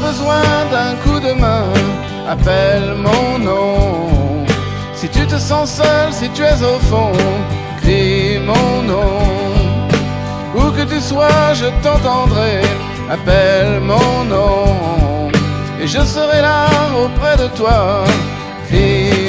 besoin d'un coup de main, appelle mon nom. Si tu te sens seul, si tu es au fond, crie mon nom. Où que tu sois, je t'entendrai, appelle mon nom. Et je serai là auprès de toi, crie